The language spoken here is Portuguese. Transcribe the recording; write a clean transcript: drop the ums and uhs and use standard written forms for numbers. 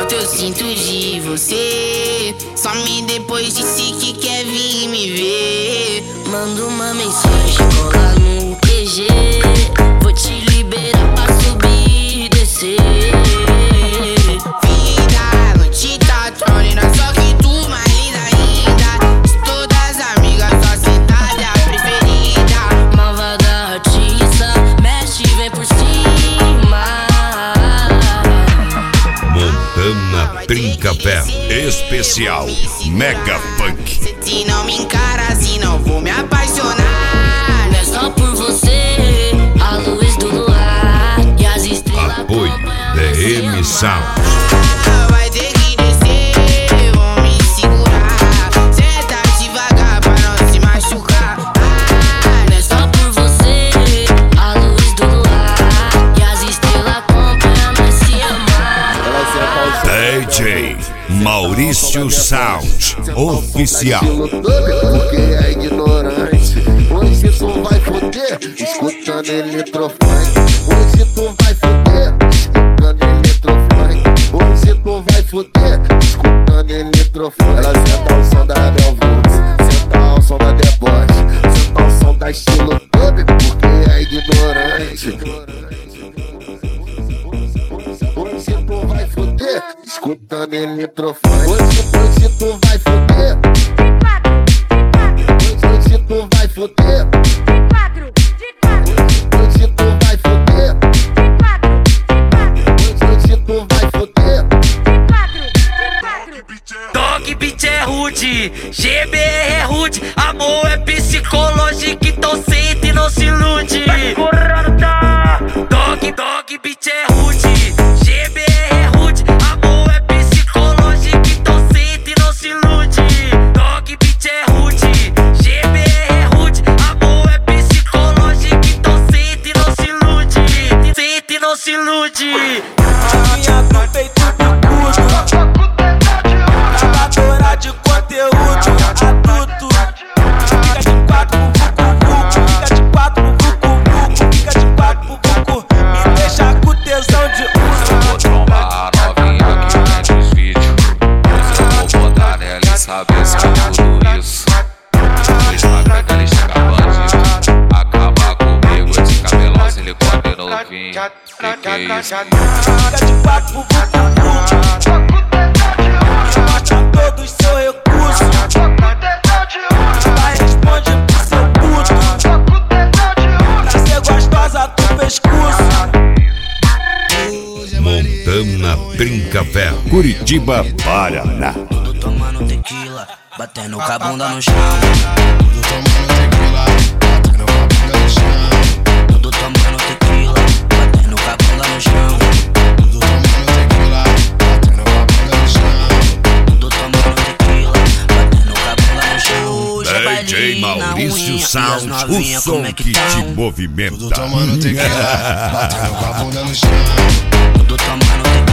falta eu sinto de você. Some depois disse que quer vir me ver. Manda uma mensagem, cola no PG. Vou te liberar pra subir e descer. Vida, noite tá trolling, só que tu mais linda ainda. De todas as amigas, sua cidade é a preferida. Malvada artista, mexe e vem por cima. Montana Trincapé Especial Mega Funk. Se não me encara assim, não vou me apaixonar. Não é só por você, a luz do luar e as estrelas. Apoio DM Sound. Vai ter que descer, vou me segurar. Senta devagar pra não se machucar. Não é só por você, a luz do luar e as estrelas acompanham nós se amar. DJ Maurício Sound Oficial. Porque é ignorante. Hoje tu vai foder escutando eletrofunk. Hoje tu vai foder escutando eletrofunk. Hoje tu vai foder escutando eletrofunk. Ela senta o som da Belvox, senta o som da deboche, senta o som da estilo dub, porque é ignorante. Hoje tu vai foder escutando eletrofunk. Hoje tu vai foder. Hoje tu vai foder. Hoje tu vai foder. Hoje tu vai foder. Dog beat é rude, GBR é rude. Amor é psicológico, então sente e não se ilude. Dog beat é rude, GBR é rude. Amor é psicológico, então sente e não se ilude. Dog beat é rude, GBR é rude. Amor é psicológico, então sente e não se ilude. Sente e não se ilude. Minha do peito do curto, catadora de conteúdo adulto. Fica de quatro pro vucu, fica de quatro pro vucu, fica de quatro pro vucu. Me deixa com tesão de Vou trombar a novinha que vende os vídeos. Hoje eu vou botar nela e saber se é tudo isso. No Instagram que ela chega bandido. Acaba comigo esse cabelão, silicone novinho. Que é isso? fica de quatro pro vucu. Mostra todos seu recurso. Vai responde pro seu puto. Pra ser gostosa do pescoço. Montana Trincapé Curitiba, Paraná. Tudo tomando tequila, batendo com a bunda no chão. Tudo tomando tequila, batendo com a bunda no chão. Tudo tomando tequila, batendo com a bunda no chão. Tudo tomando tequila, batendo com a bunda no chão. Tudo tomando tequila, batendo com a bunda no chão. Hoje é DJ baile na Maurício unha, e as Sound, novinha, o som como é que te Tudo movimenta. tomando tequila, batendo com a bunda no chão. Tudo tomando tequila.